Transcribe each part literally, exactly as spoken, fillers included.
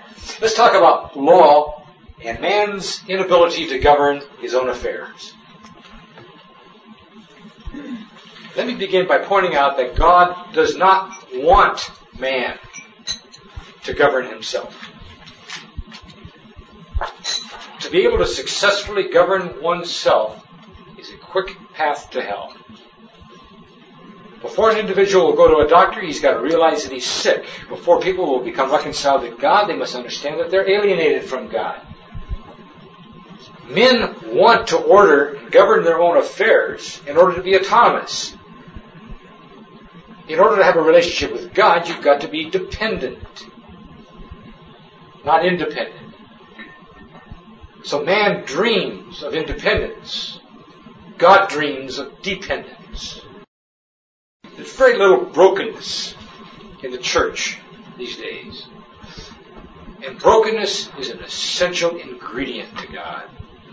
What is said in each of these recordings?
Let's talk about law and man's inability to govern his own affairs. Let me begin by pointing out that God does not want man to govern himself. To be able to successfully govern oneself is a quick path to hell. Before an individual will go to a doctor, he's got to realize that he's sick. Before people will become reconciled to God, they must understand that they're alienated from God. Men want to order and govern their own affairs in order to be autonomous. In order to have a relationship with God, you've got to be dependent, not independent. So man dreams of independence. God dreams of dependence. There's very little brokenness in the church these days. And brokenness is an essential ingredient to God.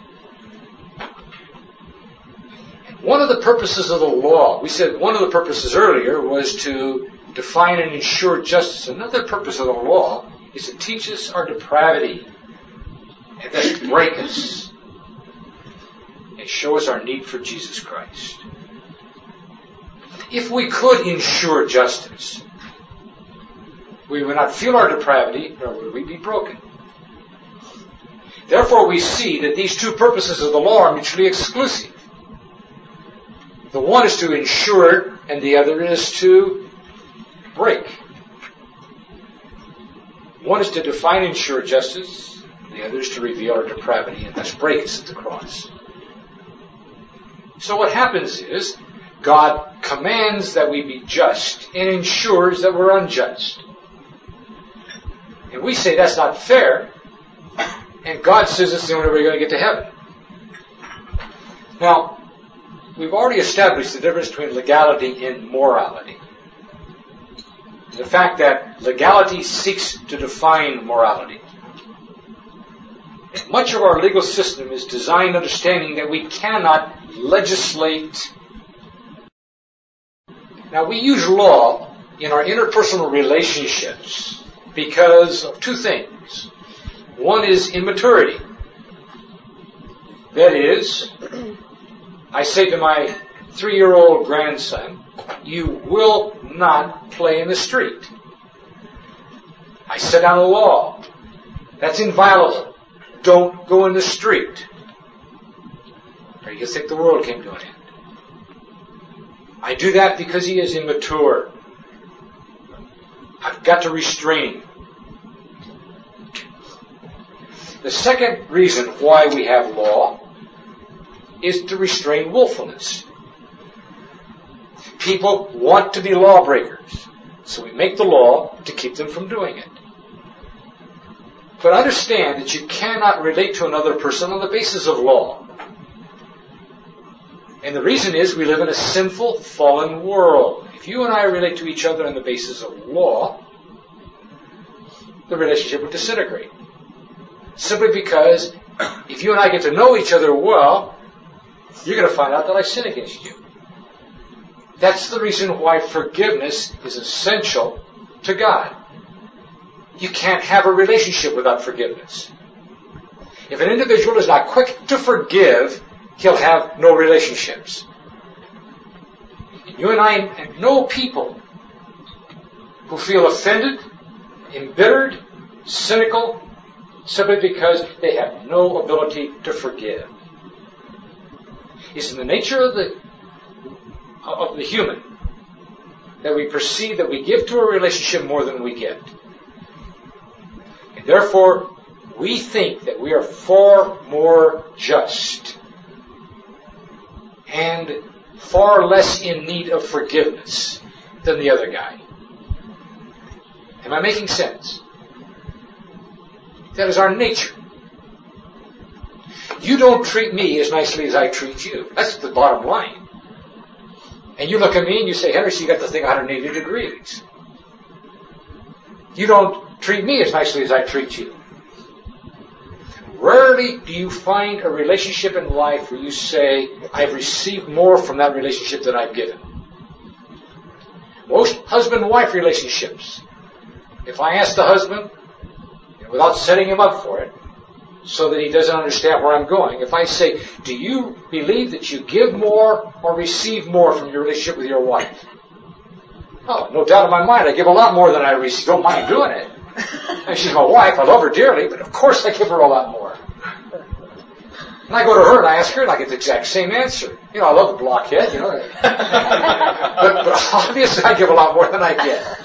And one of the purposes of the law, we said one of the purposes earlier was to define and ensure justice. Another purpose of the law is to teach us our depravity and thus break us and show us our need for Jesus Christ. If we could ensure justice, we would not feel our depravity, nor would we be broken. Therefore, we see that these two purposes of the law are mutually exclusive. The one is to ensure, and the other is to break. One is to define and ensure justice, the other is to reveal our depravity and thus break us at the cross. So what happens is, God commands that we be just and ensures that we're unjust. And we say that's not fair, and God says it's the only way we're going to get to heaven. Now, we've already established the difference between legality and morality. The fact that legality seeks to define morality. And much of our legal system is designed understanding that we cannot legislate. Now, we use law in our interpersonal relationships because of two things. One is immaturity. That is, I say to my three-year-old grandson, you will not play in the street. I set down a law. That's inviolable. Don't go in the street. Or you think the world came to an end. I do that because he is immature. I've got to restrain him. The second reason why we have law is to restrain willfulness. People want to be lawbreakers, so we make the law to keep them from doing it. But understand that you cannot relate to another person on the basis of law. And the reason is we live in a sinful, fallen world. If you and I relate to each other on the basis of law, the relationship would disintegrate. Simply because if you and I get to know each other well, you're going to find out that I sin against you. That's the reason why forgiveness is essential to God. You can't have a relationship without forgiveness. If an individual is not quick to forgive, he'll have no relationships. You and I know people who feel offended, embittered, cynical, simply because they have no ability to forgive. It's in the nature of the of the human that we perceive that we give to a relationship more than we get. And therefore, we think that we are far more just and far less in need of forgiveness than the other guy. Am I making sense? That is our nature. You don't treat me as nicely as I treat you. That's the bottom line. And you look at me and you say, Henry, so you got the thing one hundred eighty degrees. You don't treat me as nicely as I treat you. Rarely do you find a relationship in life where you say, I've received more from that relationship than I've given. Most husband-wife relationships, if I ask the husband, And without setting him up for it, so that he doesn't understand where I'm going, if I say, do you believe that you give more or receive more from your relationship with your wife? Oh, no doubt in my mind, I give a lot more than I receive. Don't mind doing it. And she's my wife, I love her dearly, but of course I give her a lot more. And I go to her and I ask her, and I get the exact same answer. You know, I love the blockhead, you know. but, but obviously I give a lot more than I get.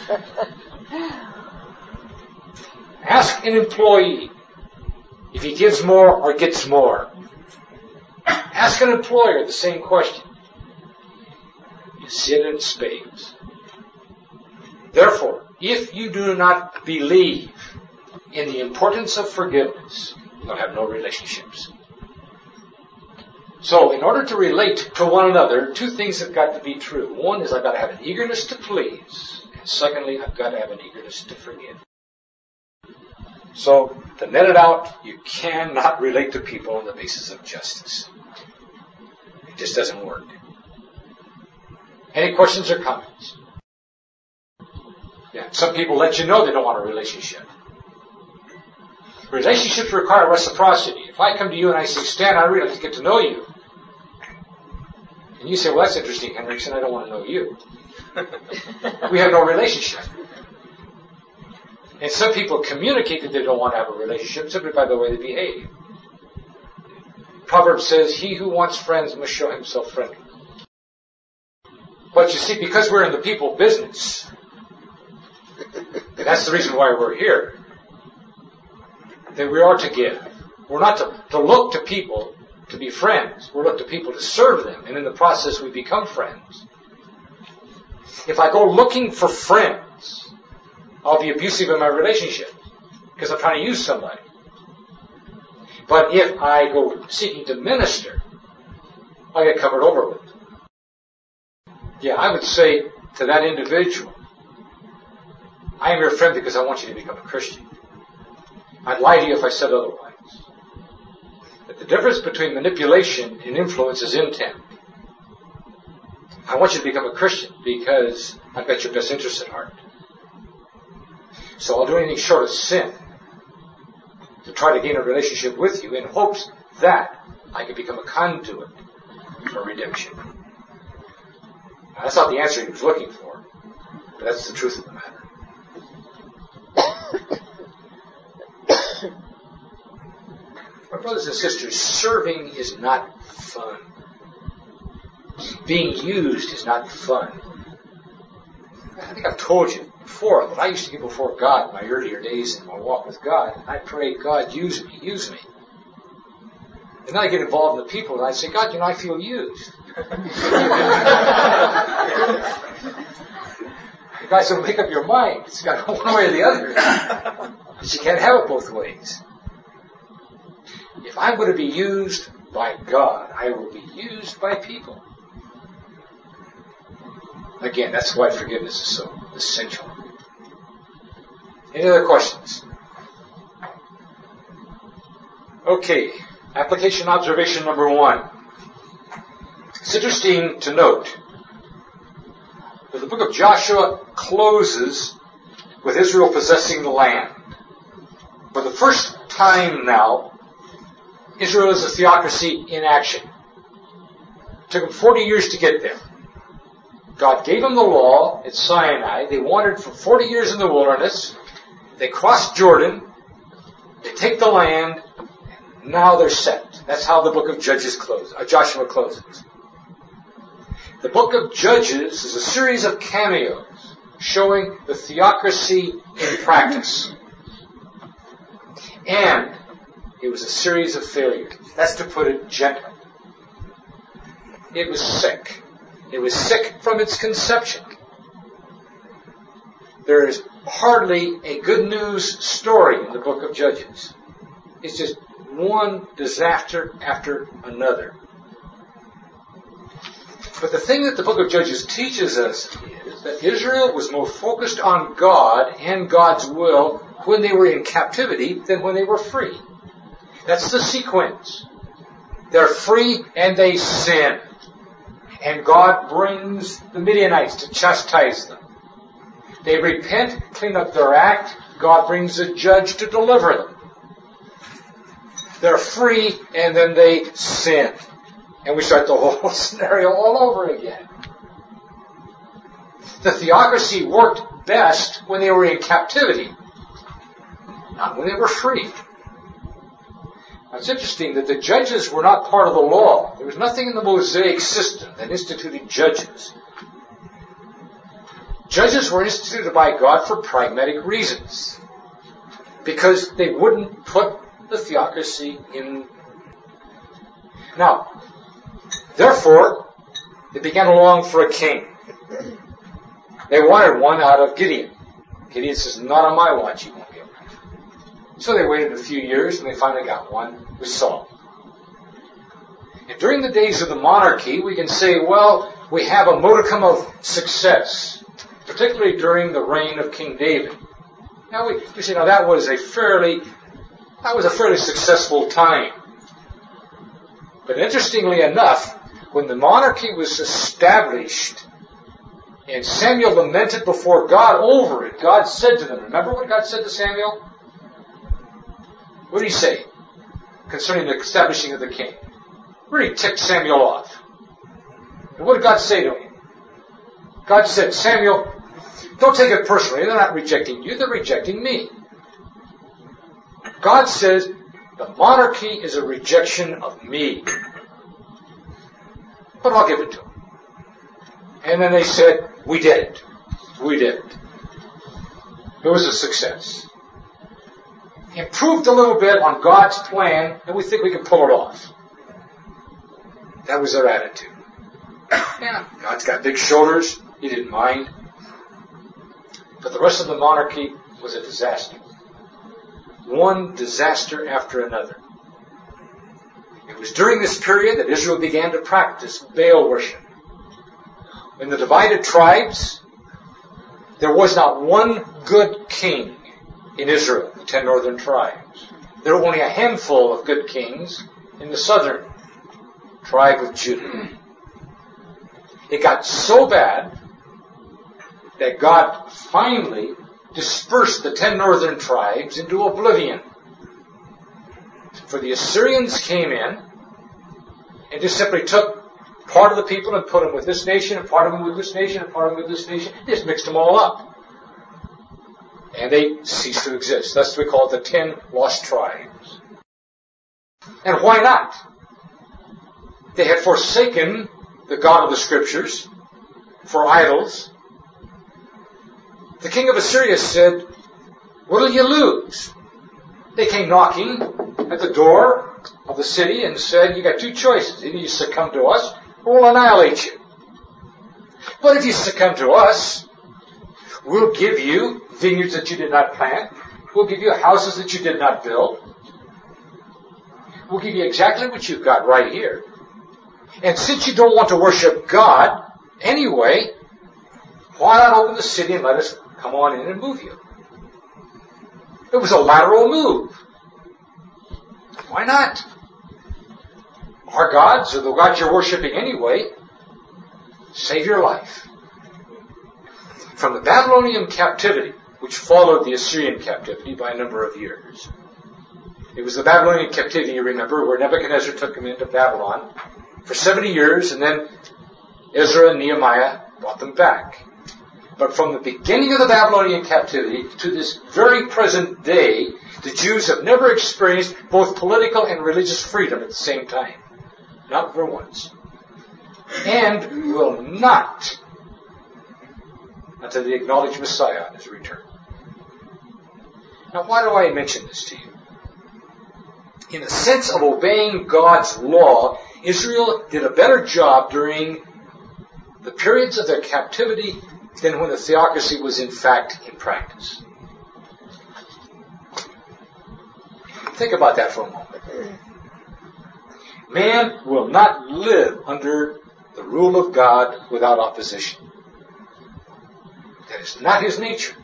Ask an employee if he gives more or gets more. Ask an employer the same question. You see it in spades. Therefore, if you do not believe in the importance of forgiveness, you'll have no relationships. So, in order to relate to one another, two things have got to be true. One is I've got to have an eagerness to please. And secondly, I've got to have an eagerness to forgive. So, to net it out, you cannot relate to people on the basis of justice. It just doesn't work. Any questions or comments? Yeah, some people let you know they don't want a relationship. Relationships require reciprocity. If I come to you and I say, Stan, I really like to get to know you. And you say, well, that's interesting, Henriksen, I don't want to know you. We have no relationship. And some people communicate that they don't want to have a relationship simply by the way they behave. Proverbs says, he who wants friends must show himself friendly. But you see, because we're in the people business, and that's the reason why we're here, that we are to give. We're not to, to look to people to be friends. We're look to people to serve them, and in the process we become friends. If I go looking for friends, I'll be abusive in my relationship because I'm trying to use somebody. But if I go seeking to minister, I get covered over with. Yeah, I would say to that individual, I am your friend because I want you to become a Christian. I'd lie to you if I said otherwise. But the difference between manipulation and influence is intent. I want you to become a Christian because I've got your best interest at heart. So I'll do anything short of sin to try to gain a relationship with you in hopes that I can become a conduit for redemption. Now, that's not the answer he was looking for, but that's the truth of the matter. My brothers and sisters, serving is not fun. Being used is not fun. I think I've told you before that I used to get before God in my earlier days in my walk with God, and I pray, God, use me, use me. And then I get involved in the people, and I say, God, you know, I feel used. You guys don't make up your mind. It's got to go one way or the other. Because you can't have it both ways. If I'm going to be used by God, I will be used by people. Again, that's why forgiveness is so essential. Any other questions? Okay, application observation number one. It's interesting to note that the book of Joshua closes with Israel possessing the land. For the first time now, Israel is a theocracy in action. It took them forty years to get there. God gave them the law at Sinai. They wandered for forty years in the wilderness. They crossed Jordan. They take the land. Now they're set. That's how the book of Judges closes. Uh, Joshua closes. The book of Judges is a series of cameos showing the theocracy in practice. And it was a series of failures. That's to put it gently. It was sick. It was sick from its conception. There is hardly a good news story in the book of Judges. It's just one disaster after another. But the thing that the book of Judges teaches us is that Israel was more focused on God and God's will when they were in captivity than when they were free. That's the sequence. They're free and they sin. And God brings the Midianites to chastise them. They repent, clean up their act. God brings a judge to deliver them. They're free, and then they sin. And we start the whole scenario all over again. The theocracy worked best when they were in captivity, not when they were free. Now, it's interesting that the judges were not part of the law. There was nothing in the Mosaic system that instituted judges. Judges were instituted by God for pragmatic reasons, because they wouldn't put the theocracy in. Now, therefore, they began to long for a king. They wanted one out of Gideon. Gideon says, not on my watch, you won't be able to. So they waited a few years, and they finally got one with Saul. And during the days of the monarchy, we can say, well, we have a modicum of success, particularly during the reign of King David. Now, we, we say, now that was a fairly, that was a fairly successful time. But interestingly enough, when the monarchy was established, and Samuel lamented before God over it, God said to them, remember what God said to Samuel? What did he say concerning the establishing of the king? Really ticked Samuel off. And what did God say to him? God said, Samuel, don't take it personally. They're not rejecting you. They're rejecting me. God says, the monarchy is a rejection of me. But I'll give it to them. And then they said, we did it. We did it. It was a success. Improved a little bit on God's plan, and we think we can pull it off. That was their attitude. Yeah, God's got big shoulders. He didn't mind. But the rest of the monarchy was a disaster. One disaster after another. It was during this period that Israel began to practice Baal worship. In the divided tribes, there was not one good king in Israel, the ten northern tribes. There were only a handful of good kings in the southern tribe of Judah. It got so bad that God finally dispersed the ten northern tribes into oblivion. For the Assyrians came in and just simply took part of the people and put them with this nation, and part of them with this nation, and part of them with this nation. They just mixed them all up. And they ceased to exist. Thus we call it the ten lost tribes. And why not? They had forsaken the God of the Scriptures for idols. The king of Assyria said, what will you lose? They came knocking at the door of the city and said, you got two choices. Either you succumb to us, or we'll annihilate you. But if you succumb to us, we'll give you vineyards that you did not plant. We'll give you houses that you did not build. We'll give you exactly what you've got right here. And since you don't want to worship God anyway, why not open the city and let us come on in and move you? It was a lateral move. Why not? Our gods, or the gods you're worshiping anyway, save your life. From the Babylonian captivity, which followed the Assyrian captivity by a number of years. It was the Babylonian captivity, you remember, where Nebuchadnezzar took them into Babylon for seventy years, and then Ezra and Nehemiah brought them back. But from the beginning of the Babylonian captivity to this very present day, the Jews have never experienced both political and religious freedom at the same time. Not for once. And will not until they acknowledge Messiah on his return. Now, why do I mention this to you? In the sense of obeying God's law, Israel did a better job during the periods of their captivity than when the theocracy was in fact in practice. Think about that for a moment. Man will not live under the rule of God without opposition. That is not his nature.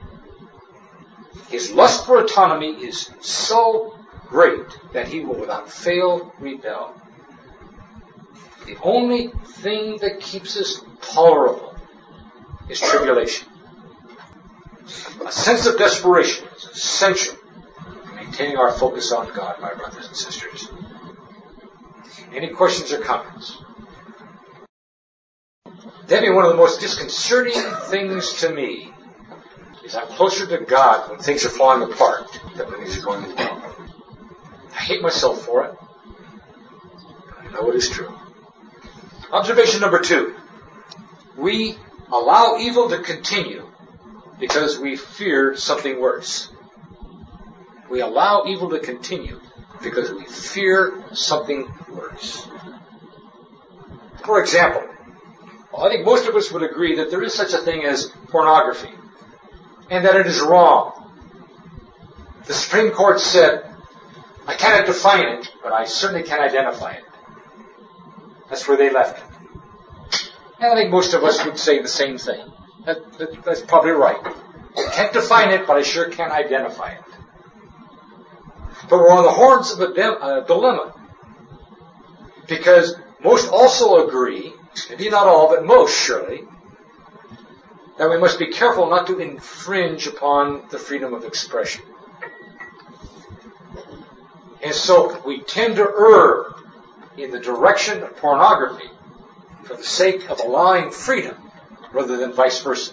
His lust for autonomy is so great that he will without fail rebel. The only thing that keeps us tolerable is tribulation. A sense of desperation is essential in maintaining our focus on God, my brothers and sisters. Any questions or comments? Debbie, one of the most disconcerting things to me is I'm closer to God when things are falling apart than when things are going well. I hate myself for it. I know it is true. Observation number two. We allow evil to continue because we fear something worse. We allow evil to continue because we fear something worse. For example, I think most of us would agree that there is such a thing as pornography and that it is wrong. The Supreme Court said, I cannot define it, but I certainly can identify it. That's where they left it. And I think most of us would say the same thing. That, that, that's probably right. I can't define it, but I sure can identify it. But we're on the horns of a, de- a dilemma. Because most also agree, maybe not all, but most surely, that we must be careful not to infringe upon the freedom of expression. And so we tend to err in the direction of pornography for the sake of allowing freedom rather than vice versa.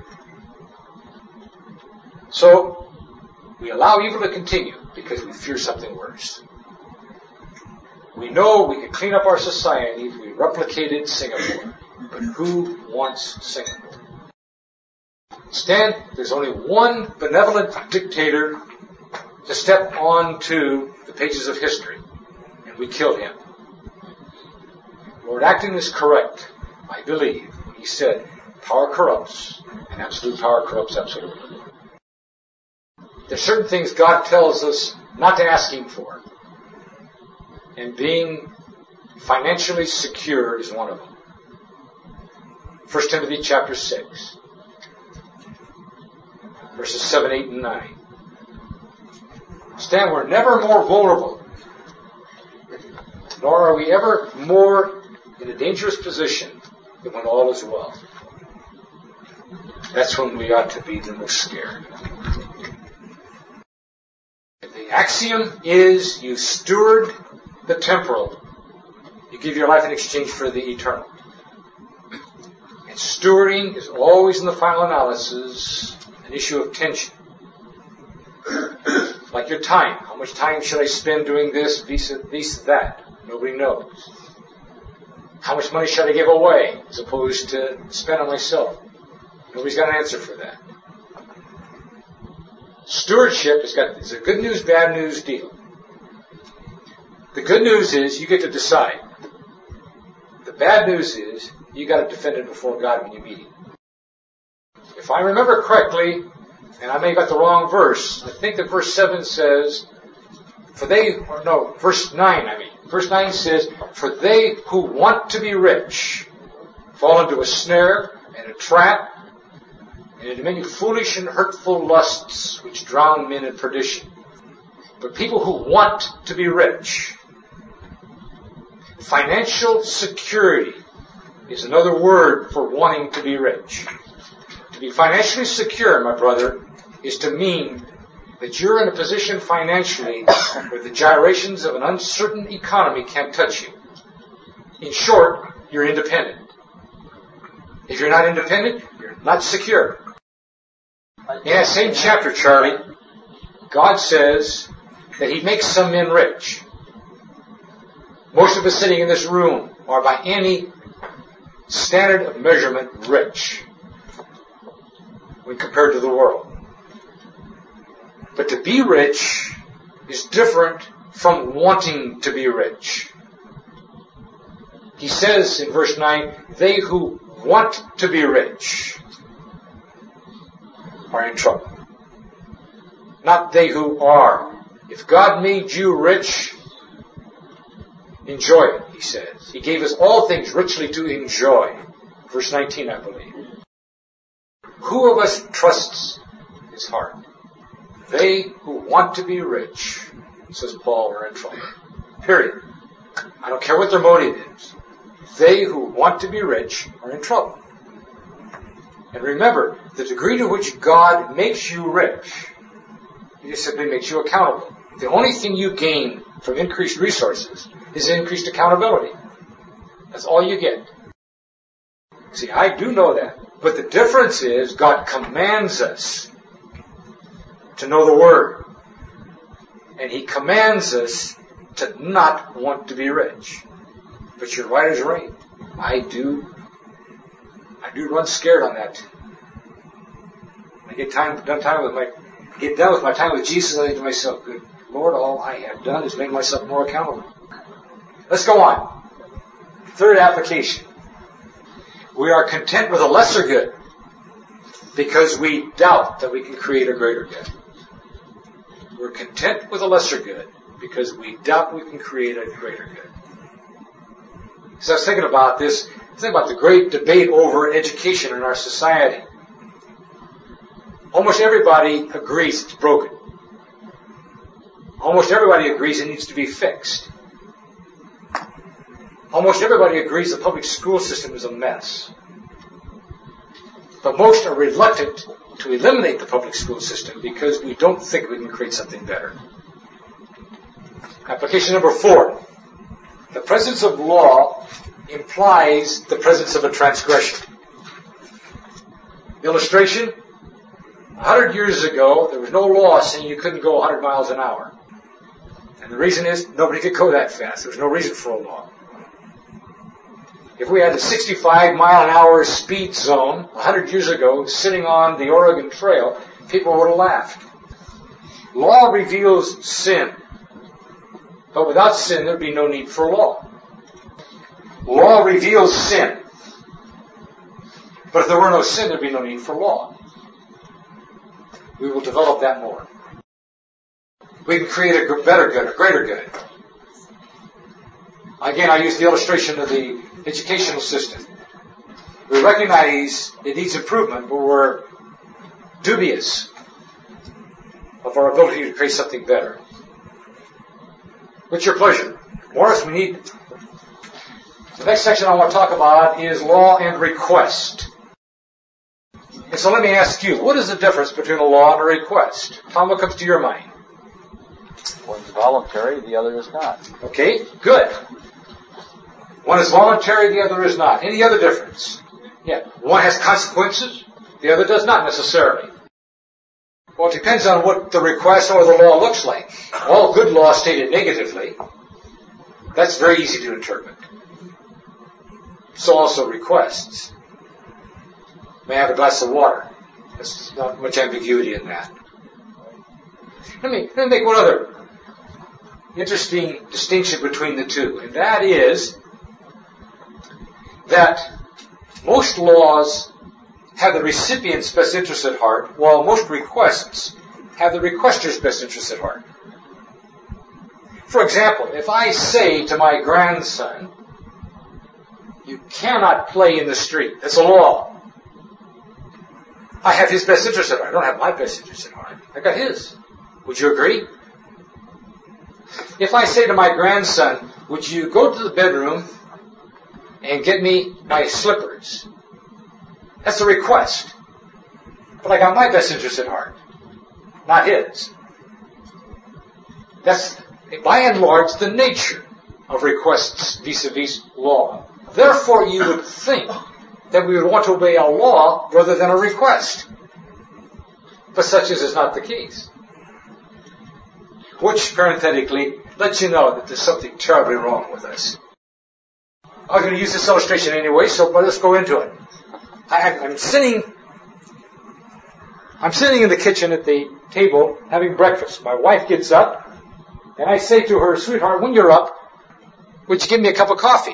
So we allow evil to continue because we fear something worse. We know we can clean up our society if we replicated Singapore. But who wants Singapore? Instead, there's only one benevolent dictator to step onto the pages of history, and we killed him. Lord Acton is correct, I believe, when he said, power corrupts, and absolute power corrupts absolutely. There's certain things God tells us not to ask Him for, and being financially secure is one of them. First Timothy chapter six, verses seven, eight, and nine. Stan, we're never more vulnerable, nor are we ever more in a dangerous position than when all is well. That's when we ought to be the most scared. The axiom is you steward the temporal. You give your life in exchange for the eternal. And stewarding is always, in the final analysis, an issue of tension. Like your time. How much time should I spend doing this, this, this, that? Nobody knows. How much money should I give away as opposed to spend on myself? Nobody's got an answer for that. Stewardship has got, it's a good news, bad news deal. The good news is you get to decide. The bad news is you got to defend it before God when you meet Him. If I remember correctly, and I may have got the wrong verse, I think that verse seven says, for they, or no, verse nine, I mean. Verse nine says, for they who want to be rich fall into a snare and a trap and into many foolish and hurtful lusts which drown men in perdition. But people who want to be rich, financial security is another word for wanting to be rich. To be financially secure, my brother, is to mean that you're in a position financially where the gyrations of an uncertain economy can't touch you. In short, you're independent. If you're not independent, you're not secure. In that same chapter, Charlie, God says that He makes some men rich. Most of us sitting in this room are by any standard of measurement rich when compared to the world. But to be rich is different from wanting to be rich. He says in verse nine, they who want to be rich are in trouble. Not they who are. If God made you rich, enjoy it, He says. He gave us all things richly to enjoy. Verse nineteen, I believe. Who of us trusts his heart? They who want to be rich, says Paul, are in trouble. Period. I don't care what their motive is. They who want to be rich are in trouble. And remember, the degree to which God makes you rich, He just simply makes you accountable. The only thing you gain from increased resources is increased accountability. That's all you get. See, I do know that. But the difference is God commands us to know the Word. And He commands us to not want to be rich. But you're right as rain. I do, I do run scared on that. I get time, done time with my, get done with my time with Jesus, I think to myself, good Lord, all I have done is make myself more accountable. Let's go on. Third application. We are content with a lesser good because we doubt that we can create a greater good. We're content with a lesser good because we doubt we can create a greater good. So I was thinking about this, I was thinking about the great debate over education in our society. Almost everybody agrees it's broken. Almost everybody agrees it needs to be fixed. Almost everybody agrees the public school system is a mess. But most are reluctant to eliminate the public school system because we don't think we can create something better. Application number four. The presence of law implies the presence of a transgression. Illustration. A hundred years ago, there was no law saying you couldn't go a hundred miles an hour. And the reason is, nobody could go that fast. There was no reason for a law. If we had a sixty-five mile an hour speed zone a hundred years ago sitting on the Oregon Trail, people would have laughed. Law reveals sin. But without sin, there would be no need for law. Law reveals sin. But if there were no sin, there would be no need for law. We will develop that more. We can create a better good, a greater good. Again, I use the illustration of the educational system. We recognize it needs improvement, but we're dubious of our ability to create something better. What's your pleasure? Morris, we need... The next section I want to talk about is law and request. And so let me ask you, what is the difference between a law and a request? Tom, what comes to your mind? One's voluntary, the other is not. Okay, good. One is voluntary, the other is not. Any other difference? Yeah. One has consequences, the other does not necessarily. Well, it depends on what the request or the law looks like. All good law stated negatively, that's very easy to interpret. So also requests. May I have a glass of water? There's not much ambiguity in that. Let me, let me make one other interesting distinction between the two, and that is that most laws have the recipient's best interest at heart, while most requests have the requester's best interest at heart. For example, if I say to my grandson, you cannot play in the street, that's a law. I have his best interest at heart. I don't have my best interest at heart. I got his. Would you agree? If I say to my grandson, would you go to the bedroom and get me my slippers? That's a request. But I got my best interest at heart, not his. That's, by and large, the nature of requests vis-a-vis law. Therefore, you would think that we would want to obey a law rather than a request. But such as is not the case. Which, parenthetically, lets you know that there's something terribly wrong with us. I'm going to use this illustration anyway, so but let's go into it. I, I'm sitting, I'm sitting in the kitchen at the table having breakfast. My wife gets up, and I say to her, sweetheart, when you're up, would you give me a cup of coffee?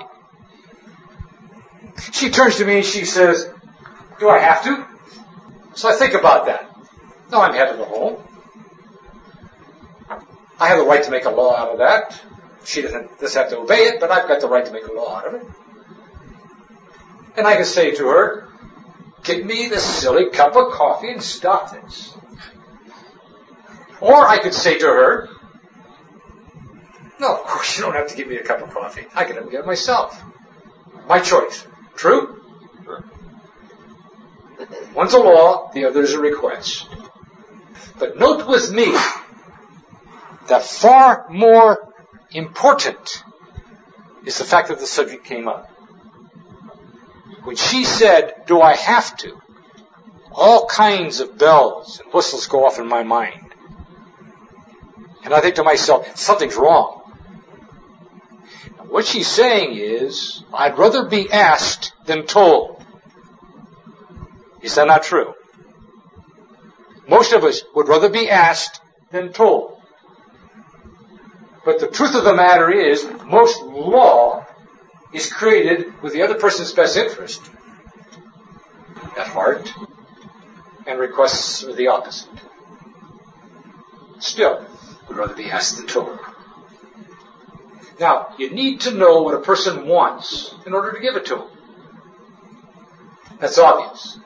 She turns to me and she says, do I have to? So I think about that. No, I'm head of the home. I have the right to make a law out of that. She doesn't, doesn't have to obey it, but I've got the right to make a law out of it. And I can say to her, get me this silly cup of coffee and stop this. Or I could say to her, no, of course you don't have to give me a cup of coffee. I can get it myself. My choice. True? Sure. One One's a law, the other is a request. But note with me that far more important is the fact that the subject came up. When she said, do I have to? All kinds of bells and whistles go off in my mind. And I think to myself, something's wrong. Now, what she's saying is, I'd rather be asked than told. Is that not true? Most of us would rather be asked than told. But the truth of the matter is, most law is created with the other person's best interest at heart, and requests are the opposite. Still, would rather be asked than told. Now, you need to know what a person wants in order to give it to him. That's obvious.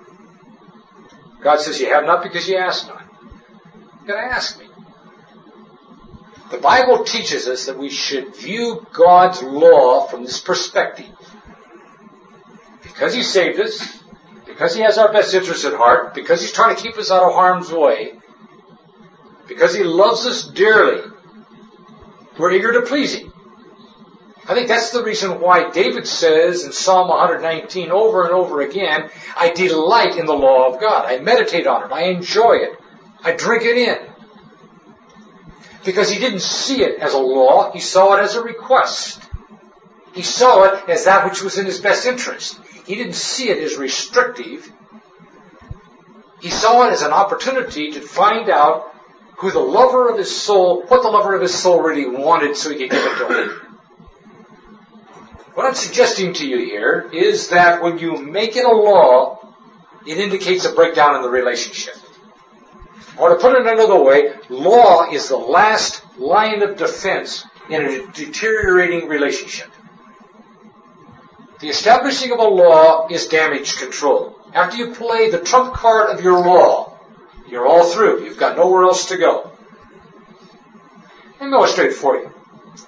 God says you have not because you ask not. You've got to ask me. The Bible teaches us that we should view God's law from this perspective. Because He saved us, because He has our best interests at heart, because He's trying to keep us out of harm's way, because He loves us dearly, we're eager to please Him. I think that's the reason why David says in Psalm one nineteen over and over again, I delight in the law of God. I meditate on it. I enjoy it. I drink it in. Because he didn't see it as a law. He saw it as a request. He saw it as that which was in his best interest. He didn't see it as restrictive. He saw it as an opportunity to find out who the lover of his soul, what the lover of his soul really wanted so he could give it to him. What I'm suggesting to you here is that when you make it a law, it indicates a breakdown in the relationship. Or to put it another way, law is the last line of defense in a deteriorating relationship. The establishing of a law is damage control. After you play the trump card of your law, you're all through. You've got nowhere else to go. Let me illustrate it for you.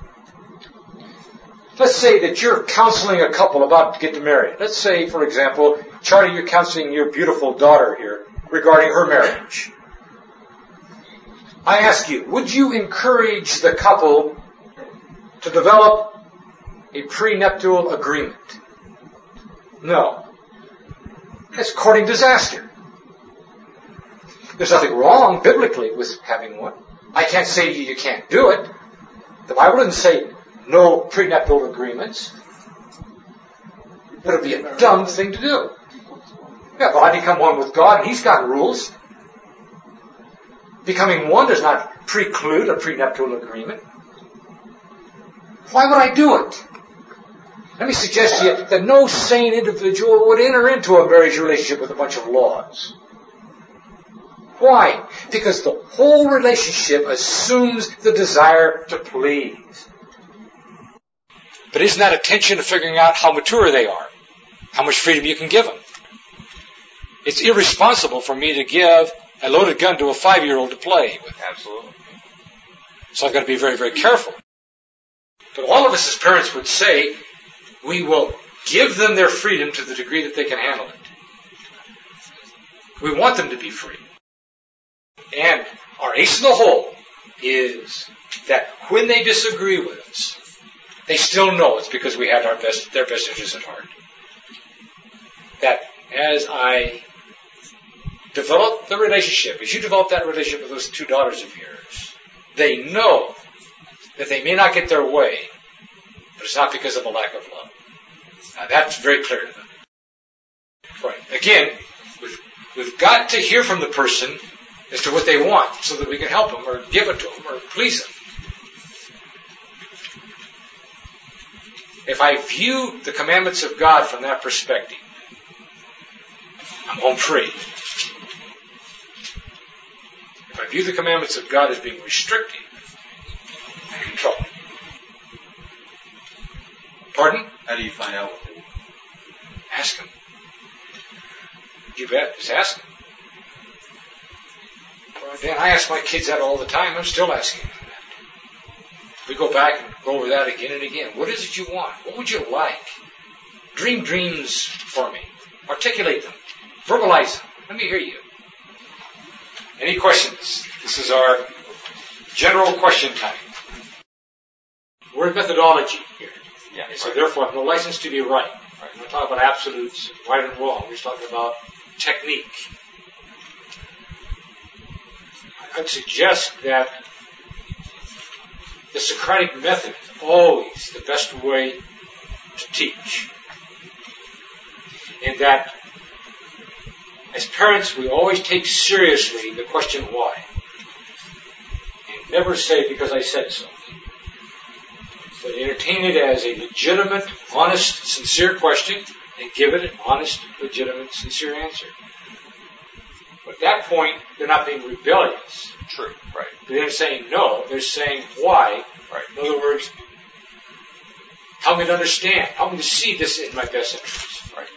Let's say that you're counseling a couple about to get married. Let's say, for example, Charlie, you're counseling your beautiful daughter here regarding her marriage. I ask you, would you encourage the couple to develop a prenuptial agreement? No. That's courting disaster. There's nothing wrong biblically with having one. I can't say to you you can't do it. The Bible doesn't say no prenuptial agreements. But it would be a dumb thing to do. Yeah, but I become one with God and He's got rules. Becoming one does not preclude a prenuptial agreement. Why would I do it? Let me suggest to you that no sane individual would enter into a marriage relationship with a bunch of laws. Why? Because the whole relationship assumes the desire to please. But isn't that a tension of figuring out how mature they are? How much freedom you can give them? It's irresponsible for me to give a loaded gun to a five-year-old to play with. Absolutely. So I've got to be very, very careful. But all of us as parents would say, we will give them their freedom to the degree that they can handle it. We want them to be free. And our ace in the hole is that when they disagree with us, they still know it's because we had our best, their best interests at heart. That as I develop the relationship, as you develop that relationship with those two daughters of yours, they know that they may not get their way, but it's not because of a lack of love. Now that's very clear to them. Right. Again, we've, we've got to hear from the person as to what they want so that we can help them or give it to them or please them. If I view the commandments of God from that perspective, I'm home free. If I view the commandments of God as being restrictive, I'm in trouble. Pardon? How do you find out what they want? Ask them. You bet. Just ask them. Well, Dan, I ask my kids that all the time. I'm still asking them that. We go back and go over that again and again. What is it you want? What would you like? Dream dreams for me. Articulate them. Verbalize them. Let me hear you. Any questions? This is our general question time. We're in methodology here. Yeah, and so right. therefore I have no license to be right. right. We're not talking about absolutes, right and wrong. We're just talking about technique. I'd suggest that the Socratic method is always the best way to teach. And that as parents, we always take seriously the question why. And never say because I said so. But entertain it as a legitimate, honest, sincere question and give it an honest, legitimate, sincere answer. But at that point, they're not being rebellious. True, right. They're saying no, they're saying why. Right. In other words, help me to understand, help me to see this in my best interest. Right.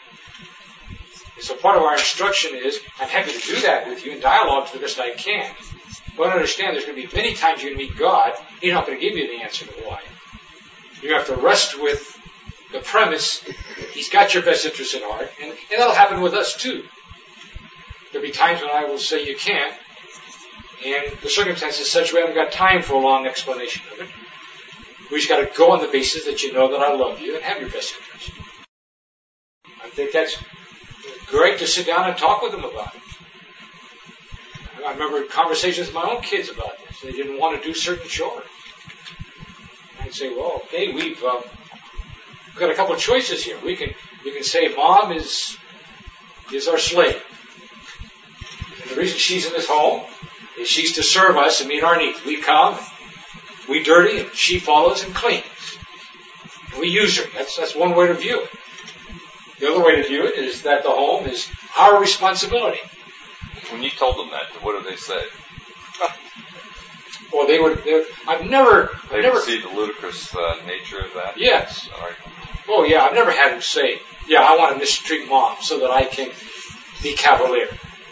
And so part of our instruction is, I'm happy to do that with you in dialogue to the best I can. But understand there's going to be many times you're going to meet God, He's not going to give you the answer to why. You have to rest with the premise that He's got your best interest in heart, and, and that'll happen with us too. There'll be times when I will say you can't, and the circumstances such we haven't got time for a long explanation of it. We just got to go on the basis that you know that I love you and have your best interest. I think that's great to sit down and talk with them about it. I remember conversations with my own kids about this. They didn't want to do certain chores. I'd say, well, okay, we've um, got a couple of choices here. We can we can say Mom is is our slave. And the reason she's in this home is she's to serve us and meet our needs. We come, we dirty, and she follows and cleans. And we use her. That's that's one way to view it. The other way to view it is that the home is our responsibility. When you told them that, what did they say? Well, they were. They, I've never. They I've never see the ludicrous uh, nature of that. Yes. All right. Oh, yeah. I've never had them say, "Yeah, I want to mistreat Mom so that I can be cavalier."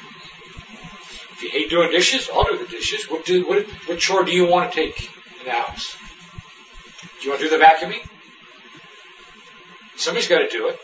If you hate doing dishes, I'll do the dishes. What do what, what chore do you want to take in the house? Do you want to do the vacuuming? Somebody's got to do it.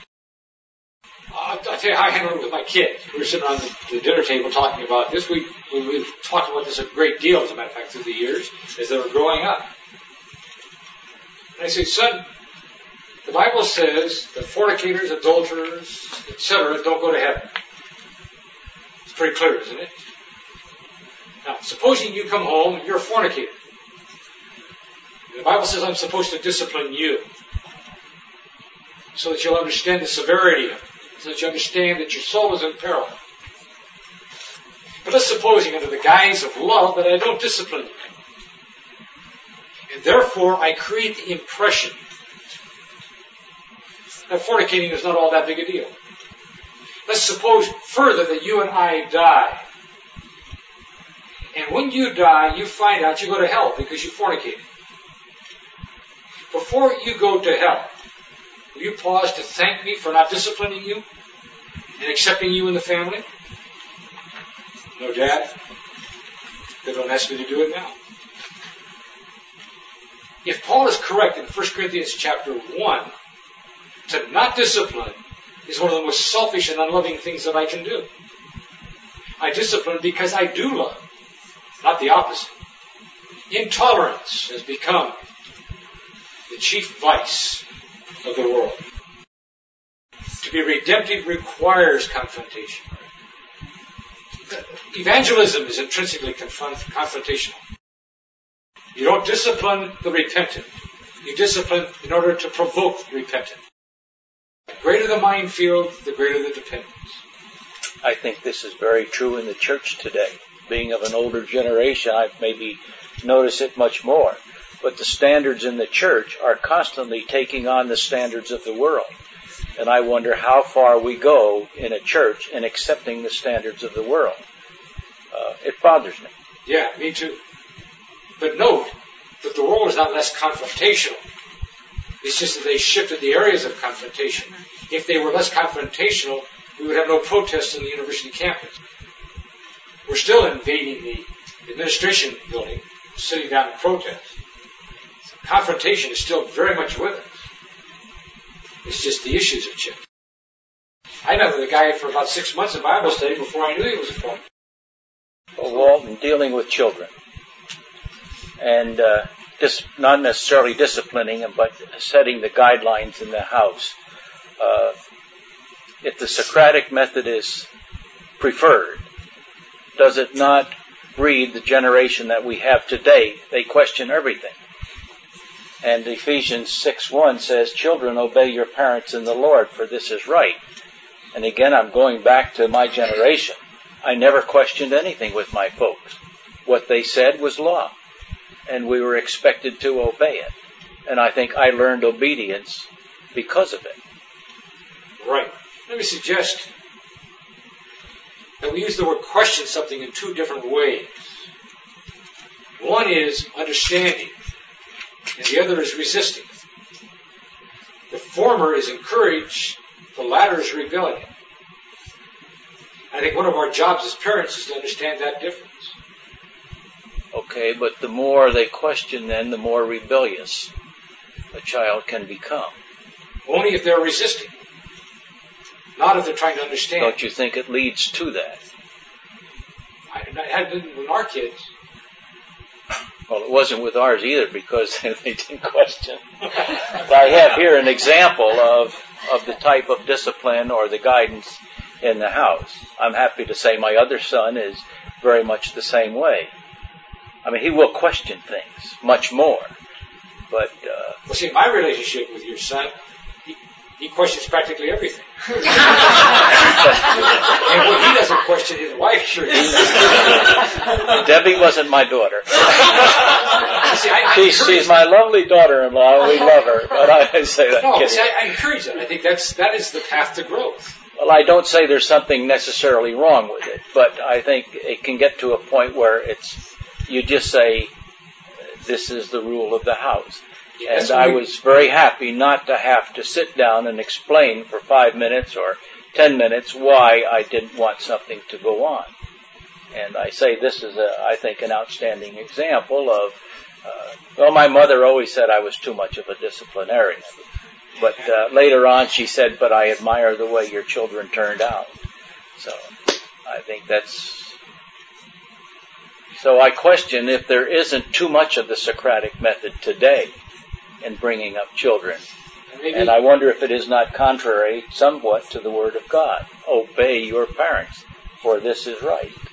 I'll, I'll tell you how I handle it with my kids. We were sitting on the, the dinner table talking about this. We, we, we've talked about this a great deal, as a matter of fact, through the years, as they were growing up. And I say, son, the Bible says that fornicators, adulterers, et cetera, don't go to heaven. It's pretty clear, isn't it? Now, supposing you come home and you're a fornicator. The Bible says I'm supposed to discipline you so that you'll understand the severity of it. So that you understand that your soul is in peril. But let's supposing under the guise of love that I don't discipline you. And therefore I create the impression that fornicating is not all that big a deal. Let's suppose further that you and I die. And when you die, you find out you go to hell because you fornicated. Before you go to hell, will you pause to thank me for not disciplining you and accepting you in the family? No, Dad. They don't ask me to do it now. If Paul is correct in First Corinthians chapter one, to not discipline is one of the most selfish and unloving things that I can do. I discipline because I do love, not the opposite. Intolerance has become the chief vice of the world. To be redemptive requires confrontation. Evangelism is intrinsically confront- confrontational. You don't discipline the repentant. You discipline in order to provoke the repentant. The greater the minefield, the greater the dependence. I think this is very true in the church today. Being of an older generation, I maybe notice it much more. But the standards in the church are constantly taking on the standards of the world. And I wonder how far we go in a church in accepting the standards of the world. Uh, it bothers me. Yeah, me too. But note that the world is not less confrontational. It's just that they shifted the areas of confrontation. If they were less confrontational, we would have no protests on the university campus. We're still invading the administration building, sitting down and protest. Confrontation is still very much with us. It's just the issues have changed. I met with a guy for about six months in Bible study before I knew he was a former. Well, Walton, dealing with children. And uh, dis- not necessarily disciplining them, but setting the guidelines in the house. Uh, if the Socratic method is preferred, does it not breed the generation that we have today? They question everything. And Ephesians six one says, children, obey your parents in the Lord, for this is right. And again, I'm going back to my generation. I never questioned anything with my folks. What they said was law, and we were expected to obey it. And I think I learned obedience because of it. Right. Let me suggest that we use the word question something in two different ways. One is understanding, and the other is resisting. The former is encouraged, the latter is rebellion. I think one of our jobs as parents is to understand that difference. Okay, but the more they question then, the more rebellious a child can become. Only if they're resisting. Not if they're trying to understand. Don't you think it leads to that? I, I had it with our kids. Well, it wasn't with ours either because they didn't question. But I have here an example of, of the type of discipline or the guidance in the house. I'm happy to say my other son is very much the same way. I mean, he will question things much more. But uh, well, see, my relationship with your son, he, he questions practically everything. And what he doesn't question, his wife sure does. Debbie wasn't my daughter. See, I, I she's, she's my lovely daughter-in-law, and we love her. But I say that. No, see, I, I encourage that. I think that's that is the path to growth. Well, I don't say there's something necessarily wrong with it, but I think it can get to a point where it's you just say, this is the rule of the house. Yeah, and I was very happy not to have to sit down and explain for five minutes or ten minutes why I didn't want something to go on. And I say this is, a, I think, an outstanding example of, uh, well, my mother always said I was too much of a disciplinarian. But uh, later on she said, but I admire the way your children turned out. So I think that's... So I question if there isn't too much of the Socratic method today in bringing up children. Maybe. And I wonder if it is not contrary somewhat to the Word of God. Obey your parents, for this is right.